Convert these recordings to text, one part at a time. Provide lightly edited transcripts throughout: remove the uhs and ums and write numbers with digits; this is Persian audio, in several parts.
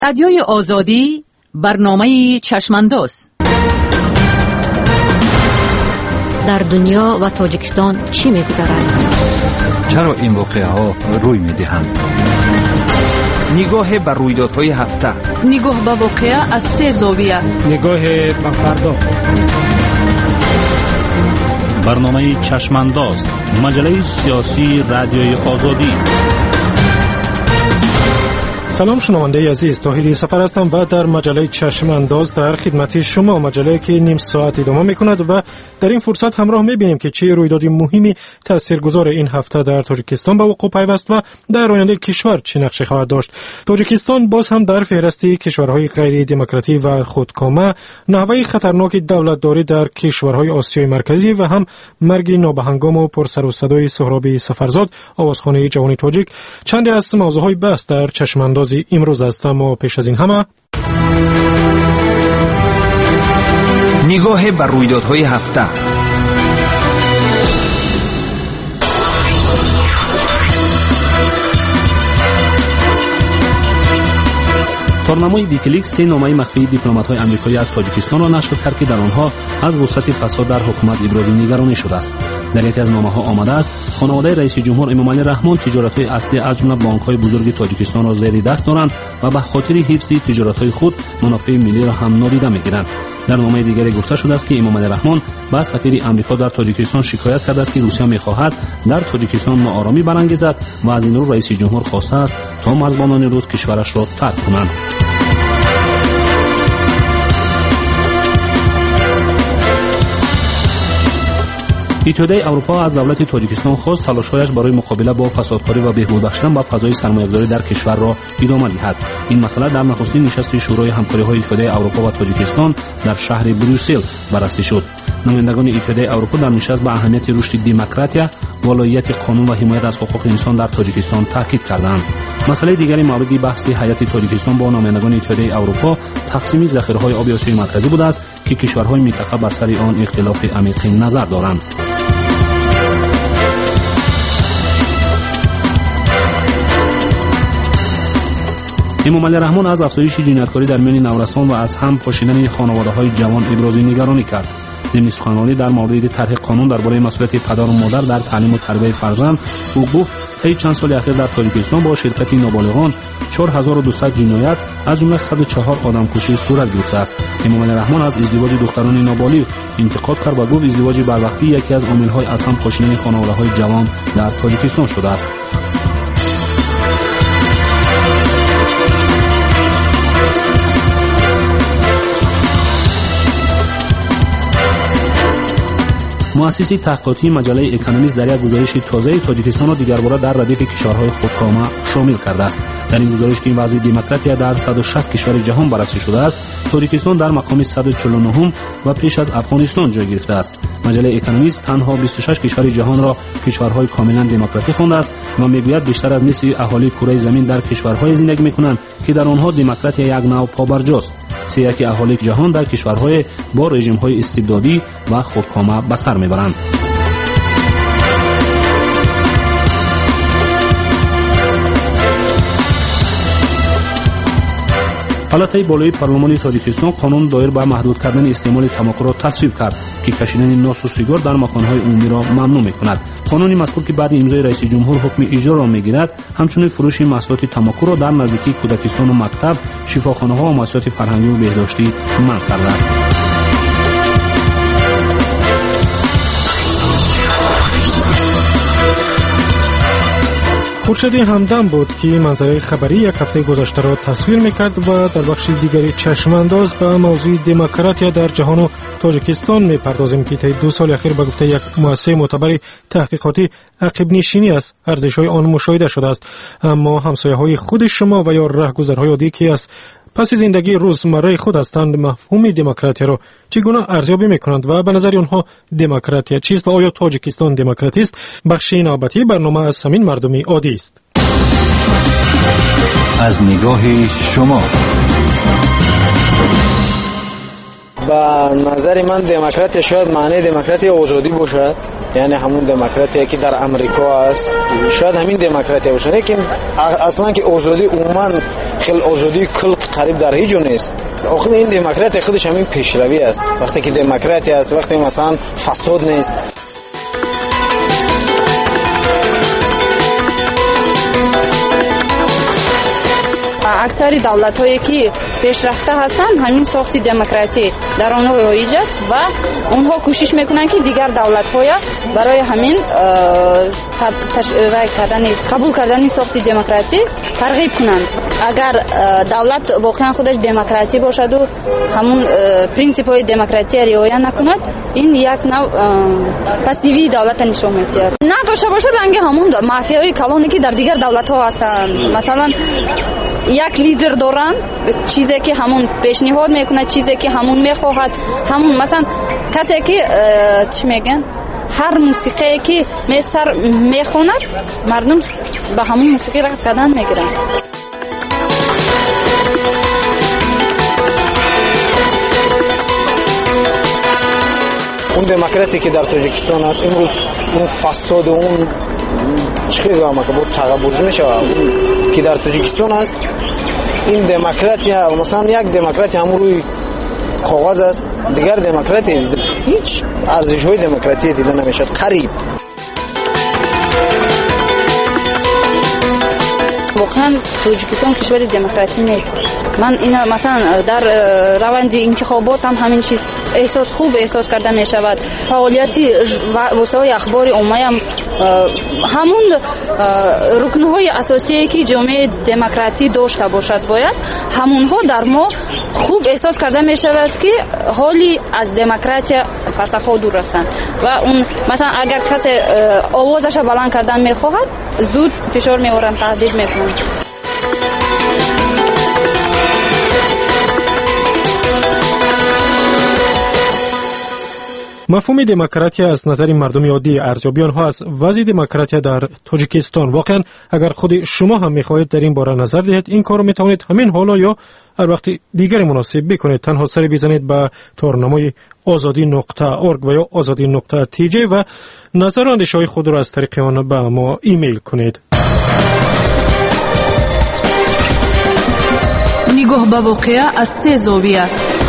رادیوی آزادی برنامه چشمانداز. در دنیا و تاجیکستان چی می‌گذرد؟ چرا این واقعه ها روی می‌دهند؟ نگاه بر رویدادهای هفته، نگاه به واقعه از 3 زاویه، نگاه به فردا. برنامه چشمانداز، مجله سیاسی رادیوی آزادی. سلام شنونده عزیز، طاهری سفر هستم و در مجله چشمانداز در خدمت شما، مجله که نیم ساعت ادامه میکند و در این فرصت همراه میبینیم که چه رویدادی مهمی تاثیرگذار این هفته در تاجیکستان به وقوع پیوست و در آینده کشور چه نقشی خواهد داشت. تاجیکستان باز هم در فهرست کشورهای غیر دموکراتی و خودکامه، نحوه خطرناک دولتداری در کشورهای آسیای مرکزی و هم مرگ نابهنگام و پرسر و صدای سهراب سفرزاد، آوازخوان جوان تاجیک، چند از موضوعهای بحث در چشمانداز امروز است. اما پیش از این همه نگاه بر رویدادهای هفته. تورنمای ویکیلیکس 3 نامه مخفی دیپلمات‌های آمریکایی از تاجیکستان را نشر کرد که در آنها از وسعت فساد در حکومت ابراز نگرانی شده است. در یکی از نامه‌ها آمده است خانواده رئیس جمهور امامعلی رحمان تجارت‌های اصلی از جمله بانک‌های بزرگ تاجیکستان را زیر دست دارند و به خاطر حفظ تجارت‌های خود منافع ملی را هم نادیده می‌گیرند. در نامه دیگری گفته شده است که امامعلی رحمان با سفیر آمریکا در تاجیکستان شکایت کرده است که روسیه می‌خواهد در تاجیکستان ناآرامی برانگیزد و از این رو رئیس جمهور خواسته است تا مرزبانان روس کشورش را ترک کنند. اتحادیه اروپا از دولت تاجیکستان خواست تلاش‌هایش برای مقابله با فسادکاری و بهبود بخشیدن به فضای سرمایه‌گذاری در کشور را ادامه دهد. این مسئله در نخستین نشست شورای همکاری‌های اتحادیه اروپا و تاجیکستان در شهر بروسل بررسی شد. نمایندگان اتحادیه اروپا در نشست به اهمیت رشد دموکراسی، ولایت قانون و حمایت از حقوق انسان در تاجیکستان تاکید کردند. مسئله دیگری مورد بحث هیئت تاجیکستان با نمایندگان اتحادیه اروپا تقسیم ذخیره‌های آبی آسیای مرکزی بوده است که کشورهای منطقه بر سر آن اختلاف عمیق نظر دارند. امامعلی رحمان از افزایش جنایتکاری در میان نورسان و از هم پاشیدن خانواده‌های جوان ابراز نگرانی کرد. ضمن سخنرانی در مورد طرح قانون درباره مسئولیت پدر و مادر در تعلیم و تربیت فرزند، او گفت طی چند سال اخیر در تاجیکستان با شرکت نابالغان 4200 جنایت از جمله 104 آدمکشی صورت گرفته است. امامعلی رحمان از ازدواج دختران نابالغ انتقاد کرد و گفت ازدواج بروقتی یکی از عامل‌های از هم پاشیدن خانواده‌های جوان در تاجیکستان شده است. مؤسسه تحقیقاتی مجله اکونومیست در یک گزارش تازه تاجیکستان را دیگرباره در ردیف کشورهای خودکامه شامل کرده است. در این گزارش که این وضع دموکراسی در 160 کشور جهان بررسی شده است، تاجیکستان در مقام 149 و پیش از افغانستان جای گرفته است. مجله اکونومیست تنها 26 کشور جهان را کشورهای کاملا دموکراتیک خوانده است و میگوید بیشتر از نصف اهالی کره زمین در کشورهای زندگی میکنند که در آنها دموکراسی یک نوع پابرجاست. 3/1 اهالی جهان در کشورهای با رژیم‌های استبدادی و خودکامه به سر میبرند. پالاتای بالای پارلمان تاجیکستان قانون دایر به محدود کردن استعمال تمباکو را تصویب کرد که کشیدن ناس و سیگار در مکان‌های عمومی را ممنوع می‌کند. قانون مذکور که بعد امضای رئیس جمهور حکم اجرا را می‌گیرد، همچنین فروش محصولات تمباکو را در نزدیکی کودکستان و مکتب، شفاخانه‌ها و مؤسسات فرهنگی و بهداشتی منع کرده است. خورشید همدم بود که منظره خبری یک هفته گذشته را تصویر میکرد و در بخش دیگری چشمانداز به موضوع دموکراسی در جهان و تاجیکستان میپردازیم که طی 2 سال اخیر به گفته یک مؤسسه معتبر تحقیقاتی عقب نشینی از ارزش‌های آن مشاهده شده است. اما همسایه‌های خود شما و یا راهگذرهای عادی که از پس زندگی روزمره خود هستند مفهوم دموکراسی را چگونه ارزیابی میکنند و به نظر آنها دموکراسی چیست و آیا تاجیکستان دموکراتی است؟ بخش نوبتی برنامه از همین مردم عادی است. از نگاه شما به نظر من دموکراسی شاید معنی دموکراسی آزادی باشه، یعنی همون دموکراسی که در امریکا است، شاید همین دموکراسی باشه، لیکن اصلا که آزادی عموما خیلی آزادی کل قریب در هیچ جا نیست. آخه این دموکراسی خودش همین پیشروی است. وقتی که دموکراسی است، وقتی مثلا فساد نیست. اکثر دولت‌هایی که پیشرفته هستند همین ساخت دموکراسی در آنها رایج است و اونها کوشش میکنند که دیگر دولت‌های برای همین قبول کردن ساخت دموکراسی ترغیب کنند. اگر دولت واقعا خودش دموکراسی باشد و همون پرینسیپ‌های دموکراسی رعایت نکند، این یک نوع پسیوی دولت نشان می‌دهد. نداشته باشد انگه همون مافیای کلانی که در دیگر دولت‌ها هستند. مثلا یک لیدر دارن، چیزی که همون پیشنهاد میکنه، چیزی که همون میخواهد، همون مثلا کسی که چی میگن، هر موسیقی که سر میخواند مردم به همون موسیقی رقص کردن میگیرن. اون دموکراسی که در تاجیکستان است امروز اون فساد و اون چخیری که بود تغییر میشه که در تاجیکستان است. این دموکراسی مثلا یک دموکراسی هم روی کاغذ است، دیگر دموکراسی هیچ ارزش‌های دموکراسی دیده نمیشد. قریب واقعا تاجیکستان کشور دموکراسی نیست. من اینا مثلا در روند انتخابات هم همین چیز خوب احساس کرده می شود. فعالیتی وسایل اخبار عمومی هم همون رکنهای اساسی که جامعه دموکراسی داشته باشد باید همونها در ما خوب احساس کرده می شود که حالی از دموکراسی فرسخ‌ها دور هستند و اون مثلا اگر کسی آوازش بلند کردن می خواهد زود فشار می آورند، تهدید می کنند. مفهوم دموکراسی از نظر مردم عادی ارزیابی آنها از وضع دموکراسی در تاجیکستان. واقعا اگر خود شما هم میخواهید در این باره نظر دهید، این کار رو میتوانید همین حالا یا هر وقت دیگری مناسب بکنید. تنها سر بزنید به تارنمای azadi.org و یا azadi.tj و نظر و اندیشه‌های خود را از طریق آن به ما ایمیل کنید. نگاه به واقعه از 3 زاویه.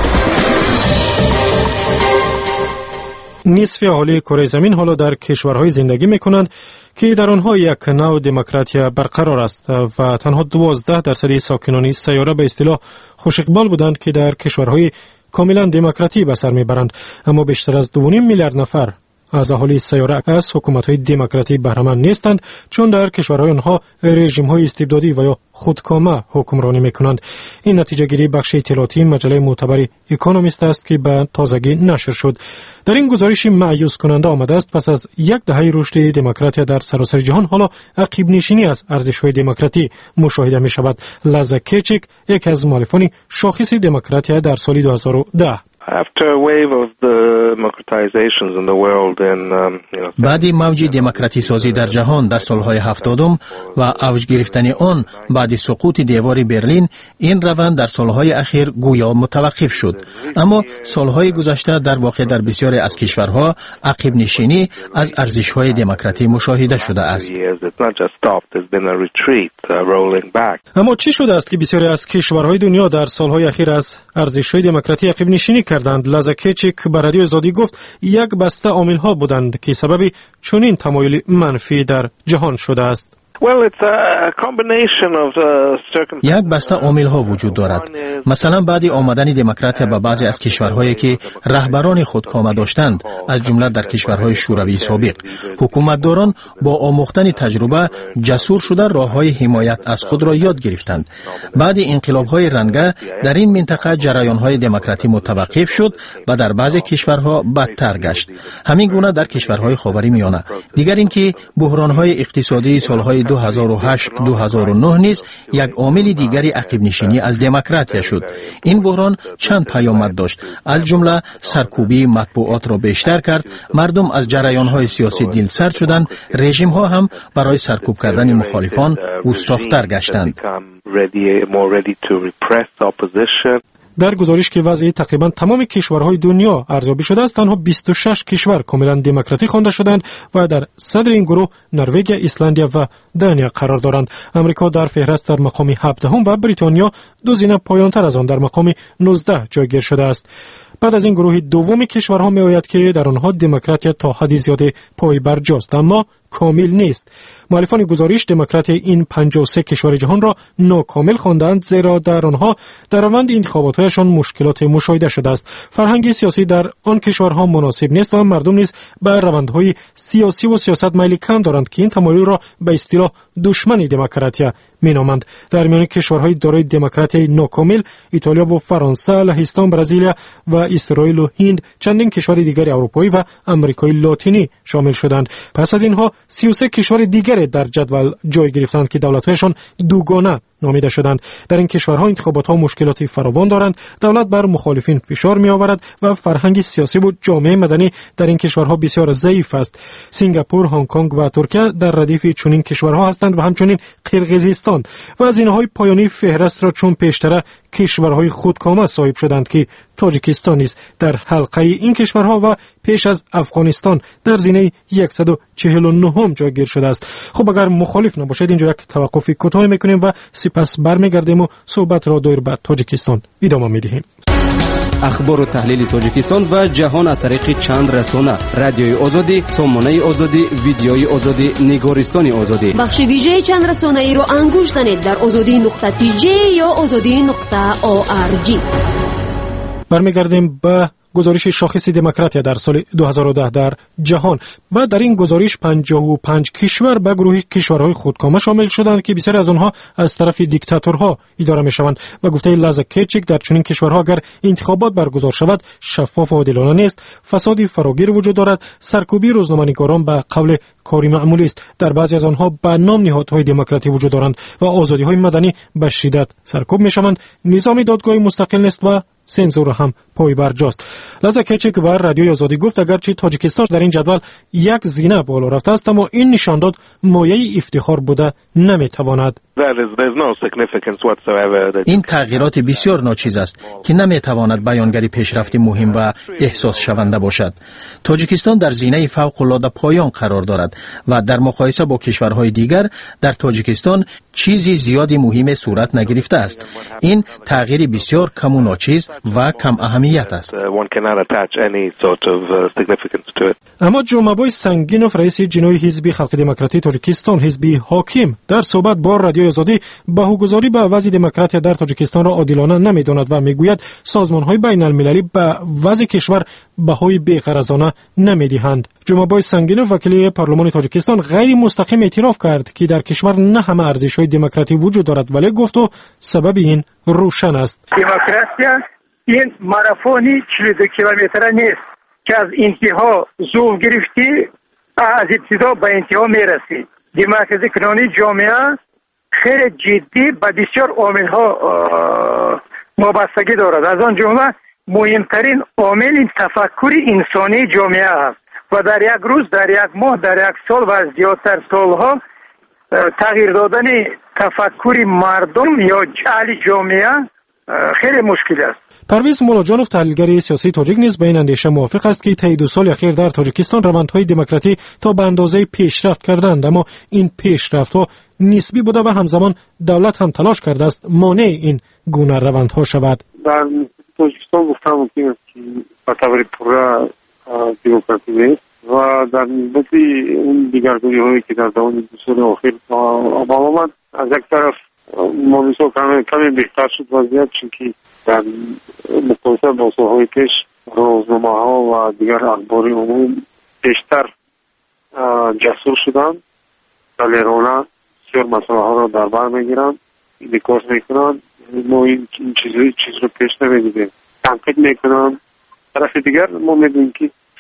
نصف اهالی کره زمین حالا در کشورهای زندگی میکنند که در آنها یک نوع دموکراسی برقرار است و تنها 12% ساکنان سیاره به اصطلاح خوش اقبال بودند که در کشورهای کاملا دموکراتی به سر میبرند. اما بیشتر از 2.5 میلیارد نفر از اهالی سیاره از حکومت‌های دموکراتی بهره‌مند نیستند، چون در کشورهای آنها رژیم‌های استبدادی و یا خودکامه حکمرانی می‌کنند. این نتیجه گیری بخش اطلاعاتی مجله معتبر اکونومیست است که به تازگی نشر شد. در این گزارش مایوس کننده آمده است پس از یک دهه رشد دموکراسی در سراسر جهان حالا عقب نشینی از ارزش‌های دموکراتی مشاهده می‌شود. لازا کیچیک یک از مؤلفان شاخص دموکراسی در سال 2010. بعد موج دموکراتی سازی در جهان در سالهای 70 و اوج گرفتن آن بعد سقوط دیوار برلین، این روند در سالهای اخیر گویا متوقف شد. اما سالهای گذشته در واقع در بسیاری از کشورها عقب نشینی از ارزش‌های دموکراتی مشاهده شده است. اما چی شده است که بسیاری از کشورهای دنیا در سالهای اخیر از ارزش‌های دموکراتی عقب نشینی کردند؟ لازا کیچیک به رادیو آزادی گفت یک بسته عامل‌ها بودند که سبب چنین تمایل منفی در جهان شده است. یک بسته عامل‌ها وجود دارد. مثلا بعد آمدن دموکراسی به بعضی از کشورهایی که رهبران خودکامه داشتند، از جمله در کشورهای شوروی سابق، حکومتداران با آموختن تجربه جسور شده راه‌های حمایت از خود را یاد گرفتند. بعد انقلاب‌های رنگه در این منطقه جریان‌های دموکراتی متوقف شد و در بعضی کشورها بدتر گشت. همین گونه در کشورهای خاورمیانه. دیگر اینکه بحران‌های اقتصادی سالهای 2008-2009 نیز یک عامل دیگری عقب نشینی از دموکراسی شد. این بحران چند پیامد داشت، از جمله سرکوبی مطبوعات را بیشتر کرد، مردم از جریان‌های سیاسی دلسرد شدند، رژیم‌ها هم برای سرکوب کردن مخالفان گستاخ‌تر گشتند. در گزارش که وضعیت تقریبا تمام کشورهای دنیا ارزیابی شده است، تنها 26 کشور کاملا دموکراتیک خوانده شدند و در صدر این گروه نروژ، ایسلند و دانیا قرار دارند. آمریکا در فهرست در مقام 17 و بریتانیا دو زینه پایانتر از آن در مقام 19 جایگیر شده است. بعد از این گروه دوم کشورها می‌آید که در آنها دموکراسی تا حدی زیاد پای برجاست، اما کامل نیست. مؤلفان گزارش دموکراسی این 53 کشور جهان را ناکامل خواندند، زیرا در آنها در روند انتخابات‌هایشان مشکلات مشاهده شده است. فرهنگ سیاسی در آن کشورها مناسب نیست و مردم نیز به روندهای سیاسی و سیاست میل کم دارند که این تمایل را به اصطلاح دشمن دموکراسی مینامند. در میان کشورهای دارای دموکراسی ناکامل ایتالیا و فرانسه، لهستان، برزیل و اسرائیل و هند، چندین کشور دیگر اروپایی و آمریکای لاتینی شامل شدند. پس از اینها 33 کشور دیگر در جدول جای گرفتند که دولت‌هایشان دوگانه نامیده شدند. در این کشورها انتخابات‌ها مشکلاتی فراوان دارند، دولت بر مخالفین فشار می‌آورد و فرهنگ سیاسی و جامعه مدنی در این کشورها بسیار ضعیف است. سنگاپور، هنگ کنگ و ترکیه در ردیف چنین کشورها هستند و همچنین قرقیزستان و از اینهای پایانی فهرست را چون پیشتر کشورهای خودکامه صاحب شدند که تاجیکستان نیز در حلقه این کشورها و پیش از افغانستان در زینه 149 جایگیر شده است. خب اگر مخالف نباشید اینجا یک توقف کوتاه میکنیم و سپس برمیگردیم و صحبت را دایر به تاجیکستان ادامه میدهیم. اخبار و تحلیل تاجیکستان و جهان از طریق چند رسانه: رادیوی آزادی، سامانه آزادی، ویدیوی آزادی، نگارستان آزادی. بخش ویژه چند رسانه ای رو انگوش زنید در azadi.tj یا azadi.org. برمیگردیم به گزارش شاخص دموکراسی در سال 2010 در جهان و در این گزارش 55 کشور به گروه کشورهای خودکامه شامل شدند که بسیاری از آنها از طرف دیکتاتورها اداره می‌شوند و گفته لازا کیچیک در چنین کشورها اگر انتخابات برگزار شود شفاف و عادلانه نیست، فساد فراگیر وجود دارد، سرکوبی روزنامه‌نگاران به قول کاری معمولی است. در بعضی از آنها به نام نهادهای دموکراتیک وجود دارند و آزادی‌های مدنی به شدت سرکوب می‌شوند. نظام دادگاهی مستقل نیست و سنسور هم پای برجاست. لازا کیچیک بر رادیوی آزادی گفت اگرچه تاجیکستان در این جدول یک زینه بالا رفته است، اما این نشان داد مایه افتخار بوده نمیتواند. این تغییرات بسیار ناچیز است که نمیتواند بیانگر پیشرفت مهم و احساس شونده باشد. تاجیکستان در زینه فوق العاده پایان قرار دارد و در مقایسه با کشورهای دیگر در تاجیکستان چیزی زیادی مهم صورت نگرفته است. این تغییر بسیار کم و ناچیز و کم اهمیت است. اما جومابای سنگینوف رئیس جنوی حزب خلق دموکراتی تاجیکستان، حزب حاکم، در صحبت با رادیوی آزادی بهوگذاری به وضع دموکراسی در تاجیکستان را عادلانه نمی‌داند و میگوید سازمان‌های بین‌المللی به وضع کشور بهای بی‌غرضانه نمی‌دهند. جومابای سنگینوف وکیل پارلمان تاجیکستان غیر مستقیم اعتراف کرد که در کشور نه همه ارزش‌های دموکراتی وجود دارد، ولی گفت و سبب این روشن است. دموکراسی این ماراتونی 42 کیلومتر نیست که از انتها زور گرفتی از ابتدا به انتها میرسی. دموکراسی کنونی جامعه خیلی جدی به بسیار عامل‌ها وابستگی دارد. از آن جمله مهمترین عامل این تفکر انسانی جامعه است و در یک روز، در یک ماه، در یک سال و زیادتر سالها تغییر دادن تفکر مردم یا جعل جامعه خیلی مشکل است. پرویز مولاجانوف تحلیلگر سیاسی تاجیک نیز به این اندیشه موافق است که طی 2 سال اخیر در تاجیکستان روندهای دموکراتی تا به اندازه پیشرفت کردند، اما این پیشرفت‌ها نسبی بوده و همزمان دولت هم تلاش کرده است مانع این گونه روندها شود. در تاجیکستان گفتم که به طور پورا دموکراتی نیست و در نسبت اون دیگرگونی‌هایی که در دوران 2 سال اخیر آمد، از یک طرف موضوع کمی بهتر شد وضعیت، چون در مقایسه با سالهای پیش روزنامه‌ها و دیگر اخبار عموم بیشتر جسور شدند، دلیرانه بسیار مسئله ها را در بر میگیرند، انعکاس میکنند. ما این چیز رو پیش نمیدیدیم، تنقید میکنند. طرف دیگر ما میدونیم که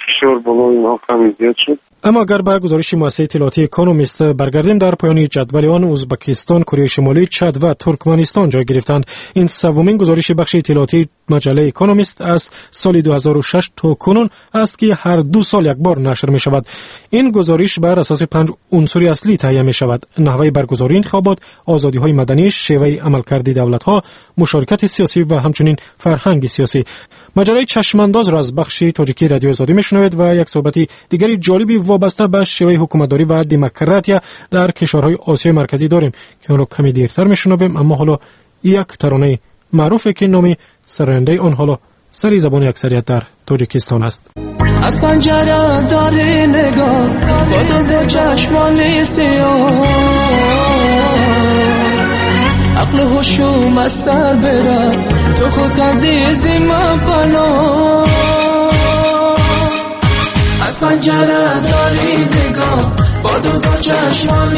فشار بالا اینها کمی زیاد شد. اما اگر به گزارش مؤسسه اطلاعاتی اکونومیست برگردیم، در پایان جدول آن ازبکستان، کره شمالی، چاد و ترکمنستان جای گرفتند. این سومین گزارش بخش اطلاعاتی مجله اکونومیست از سال 2006 تا کنون است که هر 2 سال یک بار نشر می شود. این گزارش بر اساس 5 عنصر اصلی تهیه می شود: نحوه برگزاری انتخابات، آزادی های مدنی، شیوه عملکرد دولت ها، مشارکت سیاسی و همچنین فرهنگ سیاسی. مجله چشمانداز را از بخش تاجیکی رادیو آزادی میشنوید و یک صحبت دیگری جالبی وابسته به شیوه حکومتداری و دموکراتیا در کشورهای آسیای مرکزی داریم که آن را کمی دیرتر میشنویم. اما حالا یک ترانه معروفه که نام سراینده آن حالا سری زبان اکثریت در تاجیکستان است. از پنجره داری نگاه با دو چشمان سیاه، عقل و هوشم از سر بره، تو خود کردی زیما پناه. از پنجره داری نگاه با دو چشمان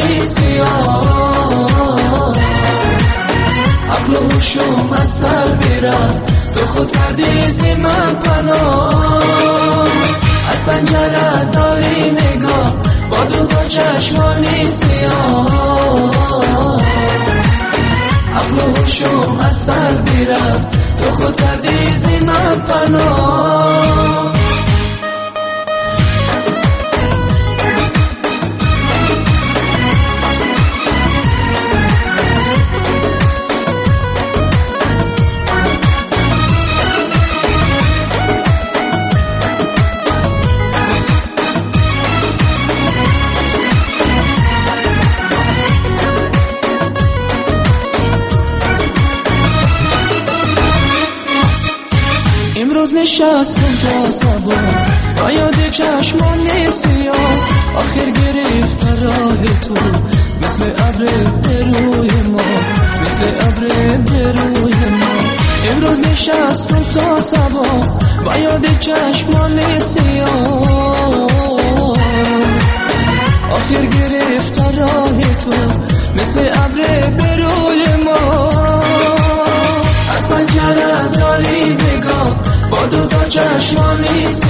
سیاه، عقل و هوشم از سر بره، تو خود کردی زیما پناه. از پنجره داری نگاه با دو چشمان سیاه، عقل و هوشم از سر بیرفت، تو خود کردی زیمن پناه. امروز نشستم تا صبح با یاد چشمان سیاه، آخر گرفت راه تو مثل ابر روی ما، مثل ابر روی ما. امروز نشستم تا صبح با یاد چشمان سیاه، آخر گرفت راه تو مثل ابر روی ما. از پنجره داری نگاه با دو چشمان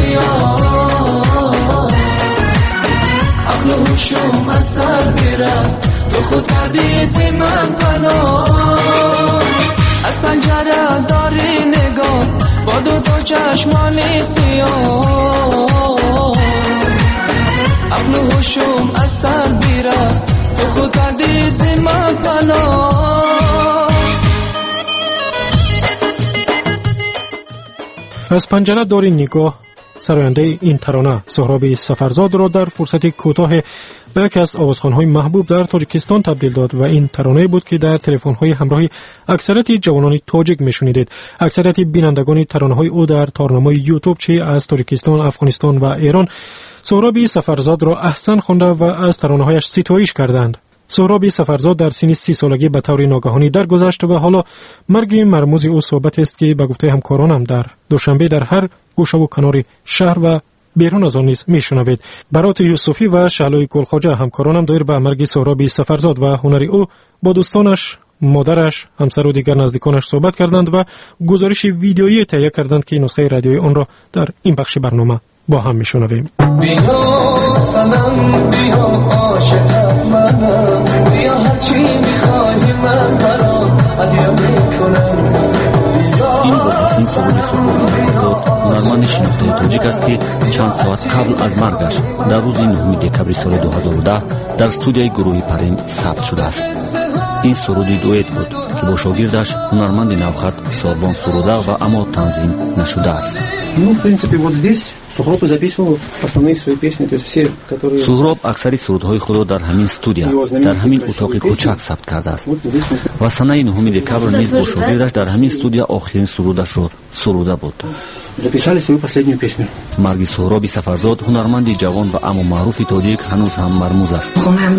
سیاه، عقل و هوشم از سر میرفت، تو خود کردی زیمن پناه. از پنجره داری نگاه با دو چشمان سیاه، عقل و هوشم از سر میرفت، تو خود کردی زیمن پناه. از پنجره داری نگاه سراینده این ترانه سهراب سفرزاد را در فرصت کوتاه به یکی از آوازخوان‌های محبوب در تاجیکستان تبدیل داد و این ترانه بود که در تلفن‌های همراهی اکثریت جوانان تاجیک میشنیدید. اکثریت بینندگان ترانه‌های او در تارنامه‌های یوتیوب چه از تاجیکستان، افغانستان و ایران سهراب سفرزاد را احسن خوانده و از ترانه‌هایش ستایش کردند. سهراب سفرزاد در سن 30 سالگی به طور ناگهانی درگذشت و حالا مرگ مرموز او صحبت است که به گفته همکارانم در دوشنبه در هر گوشه و کنار شهر و بیرون از آن نیز میشنوید. برات یوسفی و شعلوی گلخواجه همکارانم دایر به مرگ سهراب سفرزاد و هنر او با دوستانش، مادرش، همسر و دیگر نزدیکانش صحبت کردند و گزارش ویدیویی تهیه کردند که نسخه رادیویی آن را در این بخش برنامه با هم میشنویم. بیا سلام، بیا عاشق منم، بیا هرچی میخوای من برام هدیه میکنم. این واقعی سهراب سفرزاد هنرمند شناخته تاجیک است که چند ساعت قبل از مرگش در روز 9 دکبر سال 2010 در استودیوی گروه پریم ثبت شده است. این سرودی دوئت بود که با شاگردش هنرمند نوخط ساربان سروده و اما تنظیم نشده است. سهراب اکثری سرودهای خود را در همین استودیو، در همین اتاق کوچک ثبت کرده است و سنه 9 دکبر نیز با شاگردش در همین استودیو آخرین سرودش را سروده بود. مرگ سهراب سفرزاد هنرمند جوان و اما معروف تاجیک هنوز هم مرموز است.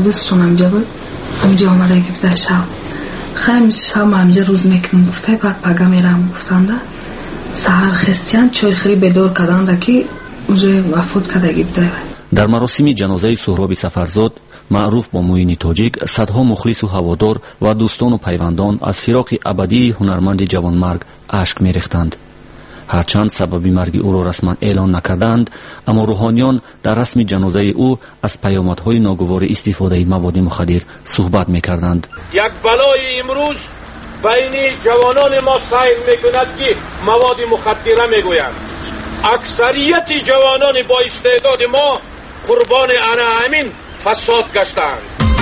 همجا آمده گفته شب خیلی شب همجا روز میکنم گفته بعد پگه میرم گفتنده سهر خستیان چای خری بدور کدانده که اونجا وفات کده گفته. در مراسم جنازه سهراب سفرزاد معروف با موین تاجیک صدها مخلص و هوادار و دوستان و پیوندان از فراق ابدی هنرمند جوانمرگ اشک میریختند. هرچند سبب مرگ او را رسما اعلان نکردند، اما روحانیان در رسم جنازه او از پیامدهای ناگوار استفاده مواد مخدر صحبت میکردند. یک بلای امروز بین جوانان ما سیر میکند که مواد مخدره میگویند. اکثریت جوانان با استعداد ما قربان همین فساد گشتند.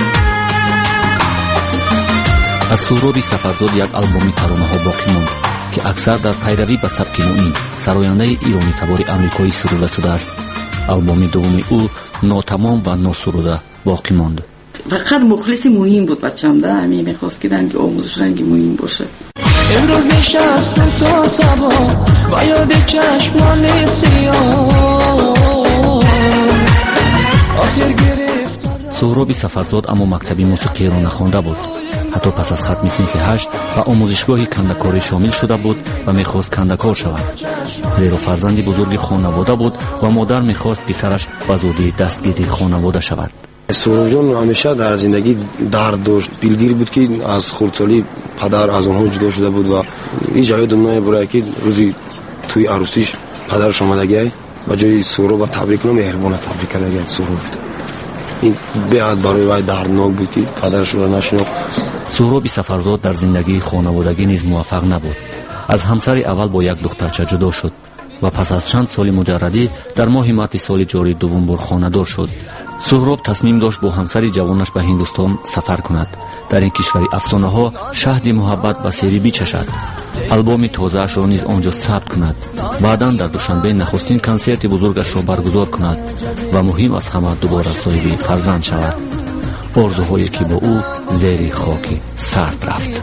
از سهراب سفرزاد یک آلبوم ترانه‌ها باقی ماند که اکثر در پیروی به سبک نوین سراینده ایرانی تبار آمریکایی سروده شده است. آلبوم دوم او ناتمام و ناسروده باقی ماند. فقط مخلص مهم بود بچه‌م، ده همین می‌خواست که رنگ آموزش رنگ مهم باشه. امروز نشستم تا صبح و یاد چشمان سیاه آخر گرفت. سهراب سفرزاد اما مکتبی موسیقی را نخوانده بود. حتی پس از ختم صنف 8 و آموزشگاه کندکاری شامل شده بود و میخواست کندکار شود، زیرا فرزند بزرگ خانواده بود و مادر میخواست پسرش به زودی دستگیر خانواده شود. سهراب جان همیشه در زندگی درد داشت، دلگیر بود که از خردسالی پدر از آنها جدا شده بود و این جای دنیای برای که روزی توی عروسیش پدرش آمدگی و جای سهراب و تبریک مهربان تبریک کرده سهراب. این بیاد برای وای دردناک بود که پدرش را نشناخت. سهراب سفرزاد در زندگی خانوادگی نیز موفق نبود. از همسر اول با یک دخترچه جدا شد و پس از چند سال مجردی در ماه مارس سال جاری دوم بار خانه‌دار شد. سهراب تصمیم داشت با همسر جوانش به هندوستان سفر کند، در این کشور افسانه‌ها شهد محبت و سری بچشد. آلبوم تازه‌اش را نیز آنجا ثبت کند، بعداً در دوشنبه نخستین کنسرت بزرگش را برگزار کند و مهم از همه دوباره صاحب فرزند شود. آرزوهایی که با او زیر خاک سرد رفت.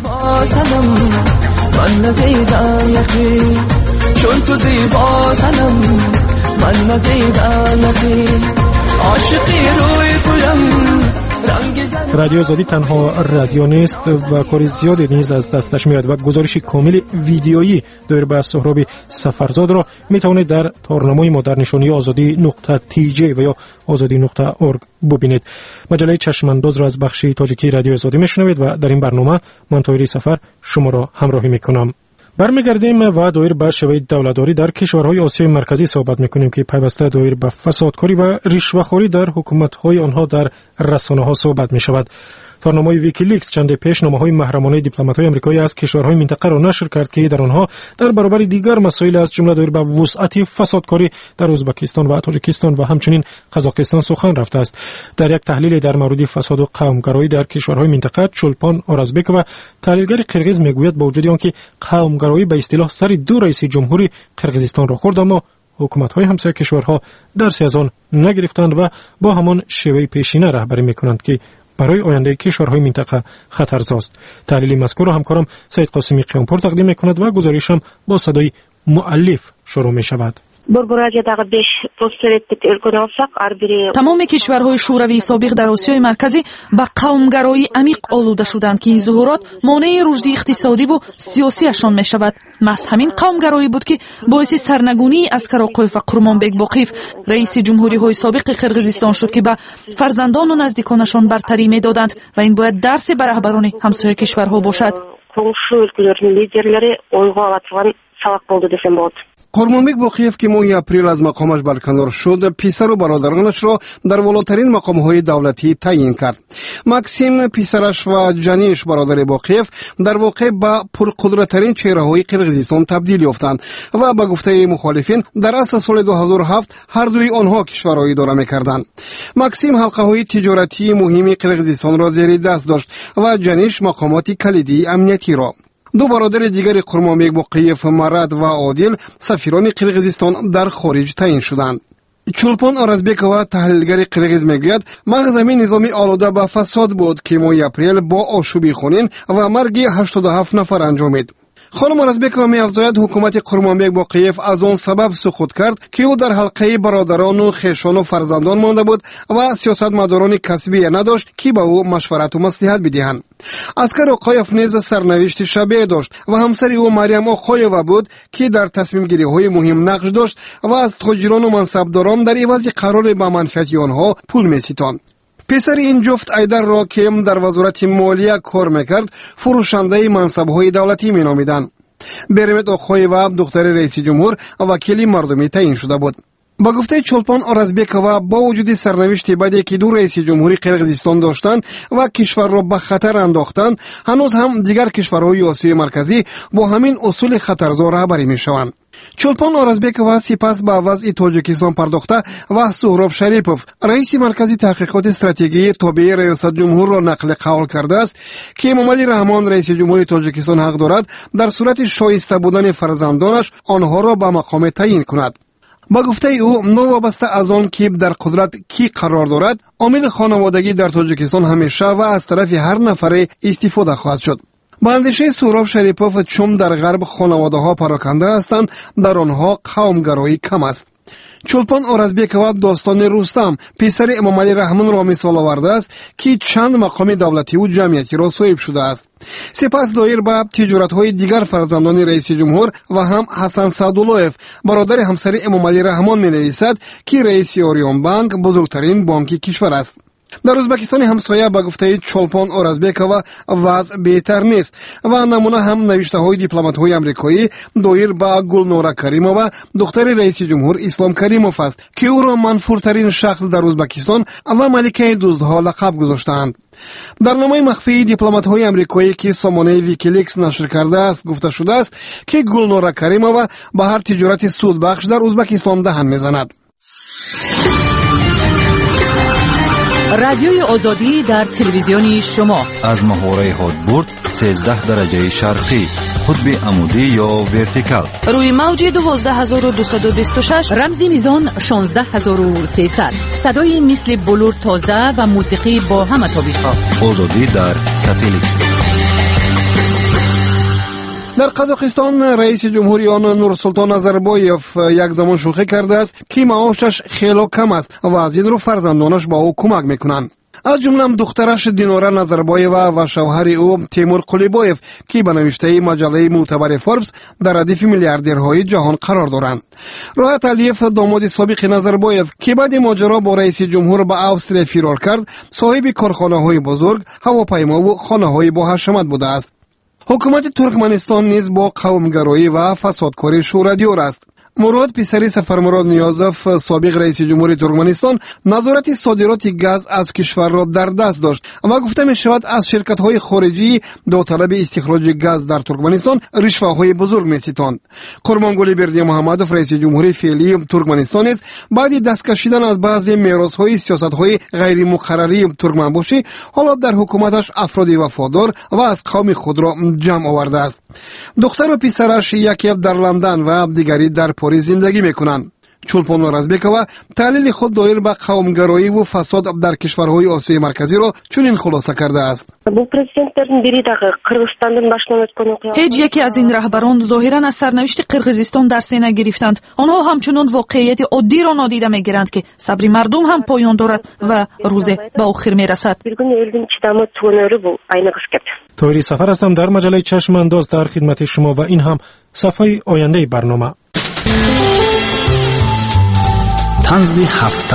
من ندیدم یقین چون تو زیبا سنم، من ندیدم یقین عاشقی روی تویم. رادیو آزادی تنها رادیو نیست و کار زیادی نیز از دستش میاد و گزارش کامل ویدیویی در به سهراب سفرزاد را میتوانید در تارنمای ما در نشانی azadi.tj و یا azadi.org ببینید. مجله چشمانداز را از بخش تاجیکی رادیو آزادی میشنوید و در این برنامه من طاهری سفر شما را همراهی میکنم. برمیگردیم و دایر به شیوه دولتداری در کشورهای آسیای مرکزی صحبت میکنیم که پیوسته دایر به فسادکاری و رشوه‌خوری در حکومت‌های آنها در رسانه‌ها صحبت میشود. تارنمای ویکیلیکس چند پیش نامه‌های محرمانه دیپلمات‌های آمریکایی از کشورهای منطقه را نشر کرد که در آنها در برابر دیگر مسائل از جمله دایر به وسعت فسادکاری در ازبکستان و تاجیکستان و همچنین قزاقستان سخن رفته است. در یک تحلیل در مورد فساد و قومگرایی در کشورهای منطقه، چولپان آرازبک و تحلیلگر قرغیز میگوید با وجود آنکه قومگرایی به اصطلاح سر دو رئیس جمهوری قرغیزستان را خورد، اما حکومت‌های همسایه کشورها درسی از آن نگرفتند و با همان شیوه پیشینه رهبری می‌کنند که برای آینده کشورهای منطقه خطرزاست. تحلیل مذکور را همکارم سید قاسمی قیامپور تقدیم می‌کند و گزارشم با صدای مؤلف شروع می‌شود. تمام کشورهای شوروی سابق در آسیای مرکزی به قومگرایی عمیق آلوده شدند که این ظهورات مانع رشد اقتصادی و سیاسیشان می شود. محض همین قومگرایی بود که باعث سرنگونی اسکر آقایف و قرمانبک باقیف رئیس جمهوری های سابق قرغیزستان شد که به فرزندان و نزدیکانشان برتری می دادند و این باید درس بر رهبران همسایه کشورها باشد. قرمانبک باقیف که ماه اپریل از مقامش برکنار شد، پسر و برادرانش را در والاترین مقام‌های دولتی تعیین کرد. ماکسیم پسرش و جانیش برادر باقیف در واقع به پرقدرت‌ترین چهره‌های قرغیزستان تبدیل یافتند و به گفته مخالفین در اصل سال 2007 هر دوی آنها کشورها اداره می‌کردند. ماکسیم حلقه‌های تجارتی مهم قرغیزستان را زیر دست داشت و جانیش مقامات کلیدی امنیتی را. دو برادر دیگر قرمانبک باقیف، مراد و عادل، سفیران قرغیزستان در خارج تعیین شدند. چولپان آرازبک و تحلیلگر قرغیز میگوید مغز همین نظام آلوده به فساد بود که ماه اپریل با آشوبی خونین و مرگ 87 نفر انجامید. خانم آرازبک می‌افزاید حکومت قرمانبک باقیف از آن سبب سقوط کرد که او در حلقه برادران و خویشان و فرزندان مانده بود و سیاستمداران کسبی نداشت که به او مشورت و مصلحت بدهند. اسکر آقایف نیز سرنوشت شبیه داشت و همسر او مریم آقایووا بود که در تصمیم گیری های مهم نقش داشت و از تاجران و منصبداران در عوض قرار به منفعت آنها پول می‌ستاند. پسر این جفت ایدر را که در وزارت مالیه کار میکرد فروشنده منصب‌های دولتی مینامیدند. برمت اوخویوا دختر رئیس جمهور وکیل مردمی تعیین شده بود. با گفته چولپان اورازبکова با وجود سرنوشت بدی که دو رئیس جمهوری قرقیزستان داشتند و کشور را به خطر انداختند، هنوز هم دیگر کشورهای آسیای مرکزی با همین اصول خطرزا رهبری میشوند. چولپان اورازبکova سپس به وضع تاجیکستان پرداخته و سهراب شریپوف رئیس مرکز تحقیقات استراتژی تابع ریاست جمهور را نقل قول کرده است که امامعلی رحمان رئیس جمهوری تاجیکستان حق دارد در صورت شایسته بودن فرزندانش آنها را به مقام تعیین کند. با گفته او نوابسته از آن که در قدرت کی قرار دارد، عامل خانوادگی در تاجیکستان همیشه و از طرف هر نفر استفاده خواهد شد. با اندیشه سهراب شریپوف چون در غرب خانواده ها پراکنده هستند، در آنها قومگرایی کم است. چولپان اورازبکova داستان رستم پسر امامعلی رحمان را مثال آورده است که چند مقام دولتی و جمعیتی را صاحب شده است. سپس دایر به تجارت‌های دیگر فرزندان رئیس جمهور و هم حسن سعدالله‌اف برادر همسر امامعلی رحمان می‌نویسد که رئیس اوریون بانک بزرگترین بانک کشور است. در ازبکستان همسایه با گفته چولپان اورازبکova وضع بهتر نیست و نمونه هم نوشته های دیپلمات های امریکایی دایر با گلنورا کریمووا دختر رئیس جمهور اسلام کریموف است که او را منفورترین شخص در ازبکستان و ملکه دزدها لقب گذاشتند. در نامه مخفی دیپلمات های امریکایی که سامانه ویکیلیکس نشر کرده است گفته شده است که گلنورا کریمووا به هر تجارت سود بخش در ازبکستان دهن میزند. رادیوی آزادی در تلویزیون شما از محوره هادبورد 13 درجه شرقی، قطب عمودی یا ورتیکال، روی موج 12226، رمزی میزان 16300، صدای مثل بلور تازه و موسیقی با همه تابش‌ها. آزادی در ساتلیت. در قزاقستان رئیس جمهوری آن نورسلطان نظربایف یک زمان شوخی کرده است که معاشش خیلی کم است و از این رو فرزندانش با او کمک میکنند. از جمله دخترش دیناره نظربایف و شوهر او تیمور قلیبایف که به نوشته مجله معتبر فوربس در ردیف میلیاردرهای جهان قرار دارند. راحت علیف داماد سابق نظربایف که بعد ماجرا با رئیس جمهور به استرالیا فرار کرد، صاحب کارخانه‌های بزرگ، هواپیما و خانه‌های با حشمت بوده است. حکومت ترکمنستان نیز با قومگرایی و فسادکاری شورادیور است. مراد پسری سفرمراد نیازف سابق رئیس جمهوری ترکمنستان نظارت صادرات گاز از کشور را در دست داشت و گفته می شود از شرکت‌های خارجی داوطلب استخراج گاز در ترکمنستان رشوه‌های بزرگ می ستاند. قربانگلی بردی محمدوف رئیس جمهوری فعلی ترکمنستان است بعد دست کشیدن از بعضی میراث‌های سیاست‌های غیر مقرری ترکمنباشی حالا در حکومتش افرادی وفادار و از قوم خود را جمع آورده است. دختر و پسرش یکی در لندن و دیگری در پاریس زندگی میکنند. چولپان اورازبکova تحلیل خود دایر به قومگرایی و فساد در کشورهای آسیای مرکزی را چنین خلاصه کرده است. هیچ یکی از این رهبران ظاهرا از سرنوشت قرقیزستان درسی نگرفتند. آنها همچنان واقعیت عادی را نادیده میگیرند که صبر مردم هم پایان دارد و روزی به آخر میرسد. طاهری سفر هستم در مجله چشم انداز در خدمت شما و این هم صفحه آینده برنامه. طنز هفته.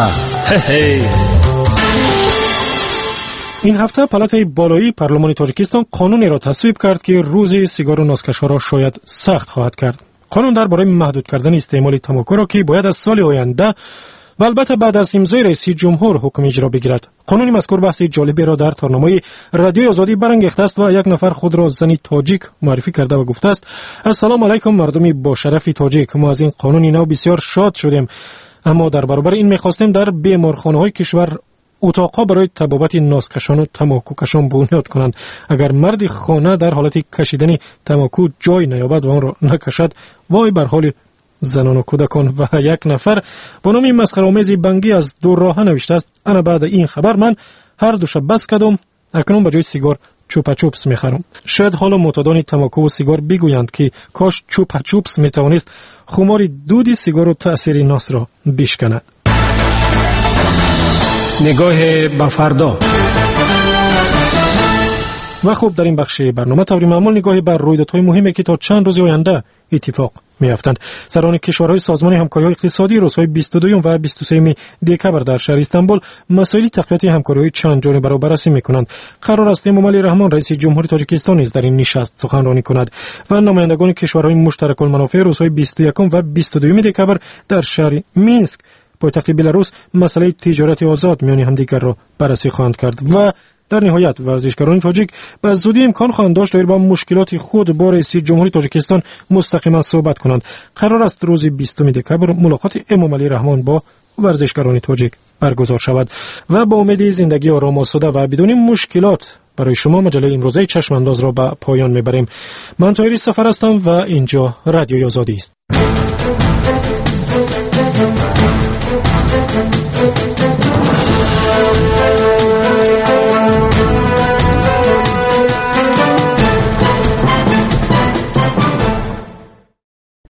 این هفته پالاتای بالایی پارلمان تاجیکستان قانونی را تصویب کرد که روز سیگار و نازکش‌ها را شاید سخت خواهد کرد. قانون درباره محدود کردن استعمال تنباکو را که باید از سال آینده و البته بعد از امضای رئیس جمهور حکم اجرا بگیرد. قانون مذکور بحث جالبی را در تارنامه رادیوی آزادی برانگیخته است و یک نفر خود را زنی تاجیک معرفی کرده و گفته است: السلام علیکم مردمی با شرف تاجیک، ما از این قانون نو بسیار شاد شدیم، اما در برابر این می‌خواستیم در بیمارخانه‌های کشور اتاقا برای طبابت نازکشان و تماکو کشان بنیاد کنند. اگر مرد خانه در حالت کشیدن تماکو جای نیابد و آن را نکشد، وای بر حال زنان و کودکان. و یک نفر با نام مسخره‌آمیز بنگی از دو راه نوشته است: انا بعد این خبر من هر دو شب بس کردم، اکنون به جای سیگار چوپا چوپس می‌خرم. شاید حالا معتادان تماکو و سیگار بگویند که کاش چوپا چوپس می‌توانست خمار دود سیگار و تأثیر ناس را بشکند. نگاه به فردا. و خب در این بخش برنامه طوری معمول نگاهی بر رویدادهای مهمی که تا چند روز آینده اتفاق می‌افتند. سران کشورهای سازمان همکاری اقتصادی روزهای 22 و 23 دکبر در شهر استانبول مسائل تقویت همکاری چند جانبه را بررسی می‌کنند. قرار است امامعلی رحمان رئیس جمهوری تاجیکستان نیز در این نشست سخنرانی کند و نمایندگان کشورهای مشترک المنافع روزهای 21 و 22 دکبر در شهر مینسک پایتخت بلاروس مسئله تجارت آزاد میان همدیگر را بررسی خواهند کرد و در نهایت ورزشکاران تاجیک به زودی امکان خواهند داشت تا با مشکلات خود با رئیس جمهوری تاجیکستان مستقیما صحبت کنند. قرار است روز 20 دکبر ملاقات امامعلی رحمان با ورزشکاران تاجیک برگزار شود و با امید زندگی آرام آسوده و بدون مشکلات برای شما مجله امروزه چشم انداز را به پایان میبریم. من طاهری سفر هستم و اینجا رادیوی آزادی است.